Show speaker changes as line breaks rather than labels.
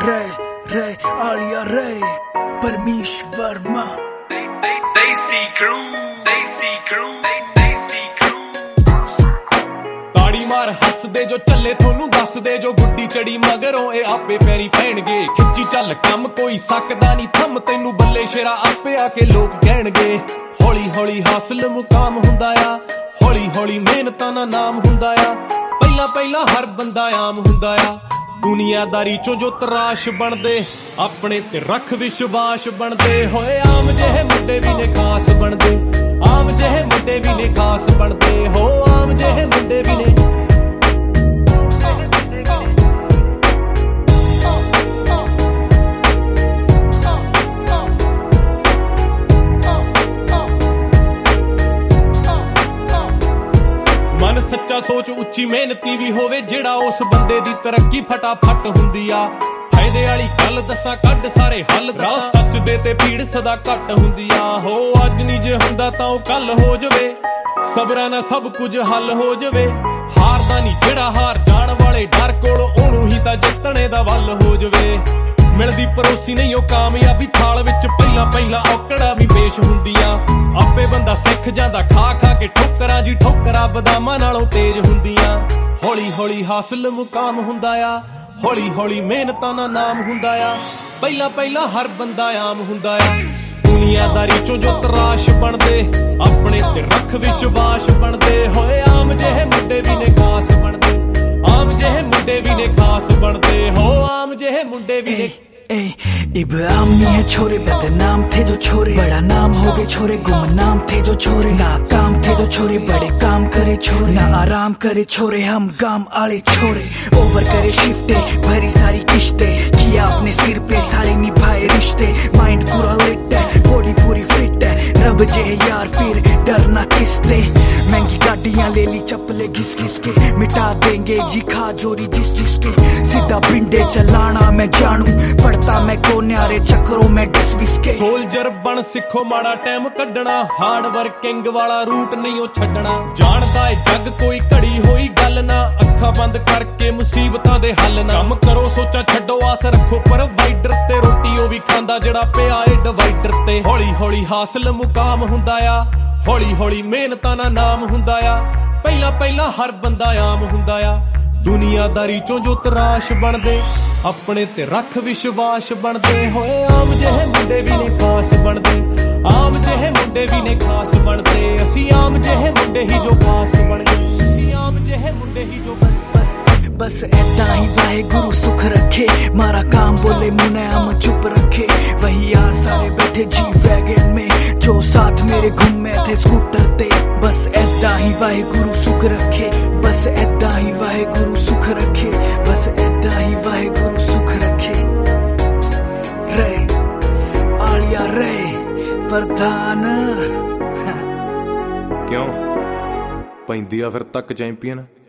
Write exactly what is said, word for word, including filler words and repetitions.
रे रे आलिया रे परमीश वर्मा
देसी क्रू देसी क्रू देसी क्रू
ताड़ी मार हस दे जो चले थोनू दस दे जो गुड्डी चढ़ी मगरों ए आपे पैरी पैणगे खिच्ची चल कम कोई सकदा नहीं थम तैनू बल्ले शेरा आपे आके लोग कहणगे हौली हौली हासिल मुकाम हुंदा आ हौली हौली मेहनतां दा नाम हुंदा आ पहला पहला हर बंदा आम हुंदा आ दुनियादारी चों जो तराश बनदे अपने ते रख विश्वास बनदे होए आम जेहे मुंडे भी ने खास बनदे आम जेहे मुंडे भी ने खास बनदे हो आम जेहे मुंडे भी ने मन सच्चा सोच उच्ची मेहनती भी होवे जेड़ा उस बंदे दी तरक्की फटाफट हुंदी आ फायदे वाली गल दसा कड सारे हल दसा सच दे ते भीड़ सदा घट हुंदी आ हो अज नहीं जे हुंदा तां ओ कल हो जावे सबरा ना सब कुछ हल हो जावे हारदा नहीं जेड़ा हार जाण वाले डर कोल ओनू ही तां जितणे दा वल हो जावे मिलदी परोसी नहीं ओ कामयाबी थाल विच पहला पहला औकड़ा भी पेश हुंदियां आपे बंदा सिख जांदा खा खा के ठोकरां जी ठोकरां बदामां नालों तेज हुंदियां हौली हौली हासिल मुकाम हुंदा आ हौली हौली मेहनतां दा नाम हुंदा आ पहला पहला हर बंदा आम हुंदा आ दुनियादारी चों जो तराश बनदे अपने ते रख विश्वास बनदे होए आम जेहे मुंडे भी ने खास बनदे आम जेहे मुंडे भी ने खास बनदे हो आम जेहे मुंडे भी ने
ए, इब्राहिम नहीं है छोरे बदनाम थे जो छोरे बड़ा नाम हो गए छोरे गुमनाम थे जो छोरे नाकाम थे जो छोरे बड़े काम करे छोरे ना आराम करे छोरे हम गाम आले छोरे ओवर करे शिफ्टे भरी सारी किश्ते किया अपने सिर पे सारे निभाए रिश्ते माइंड पूरा लिट है बॉडी पूरी फिट है रब जे यार फिर डरना किससे महंगी गाड़ियां ले ली चप्पले घिस घिस के मिटा देंगे जी खा जोरी जिस जिसके सीधा बिंडे चलाना मैं जानू पड़ता मैं को न्यारे चक्रों में डिसविस के
सोल्जर बन सिखो माड़ा टाइम कड्डना हार्ड वर्किंग वाला रूट नहीं ओ छड्डना जानदा है जग कोई घड़ी होई गल ना अखा बंद करके मुसीबतां दे हल ना कम करो सोचा छड्डो आस रखो प्रोवाइडर ते रोटी ओ भी खांदा जेड़ा पिया ए डिवाइडर ते हौली हौली हासिल मुकाम हुंदा आ हौली हौली मेहनतां दा नाम हुंदा आ पहला पहला हर बंदा आम हुंदा आ दुनियादारी चों जो तराश बनदे अपने ते रख विश्वास बनदे होए आम जेहे मुंडे भी ने खास बनदे आम जेहे मुंडे भी ने खास बनदे असी आम जेहे मुंडे ही जो खास बन गए असी आम जेहे मुंडे ही जो बस बस
बस ऐदा ही वाहे गुरु सुख रखे मारा काम बोले मुने हम चुप रखे वही यार सारे बैठे जी वैगन में जो साथ मेरे घूमे थे स्कूटर ते बस ऐदा ही वाहे गुरु सुख रखे बस ऐदा ही वाहे गुरु सुख रखे बस ऐदा ही वाहे गुरु सुख रखे रे आलिया रे प्रधान
क्यों पैंदी आ फिर तक चैंपियन